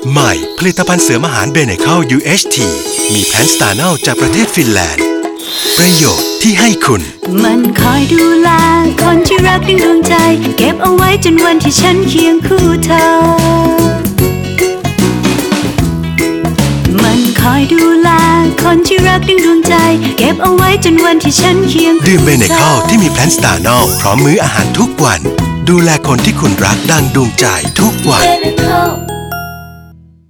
ใหม่ผลิตภัณฑ์เสริมอาหารเบเนคัล UHT มีแพลนสตาร์เนลจากประเทศฟินแลนด์ประโยชน์ที่ให้คุณมันคอยดูแลคนที่รักดึงดวงใจเก็บเอาไว้จนวันที่ฉันเคียงคู่เธอมันคอยดูแลคนที่รักดึงดวงใจเก็บเอาไว้จนวันที่ฉันเคียงคู่เธอดื่มเบเนคัลที่มีแพลนสตาร์เนลพร้อมมื้ออาหารทุกวันดูแลคนที่คุณรักดังดวงใจทุกวัน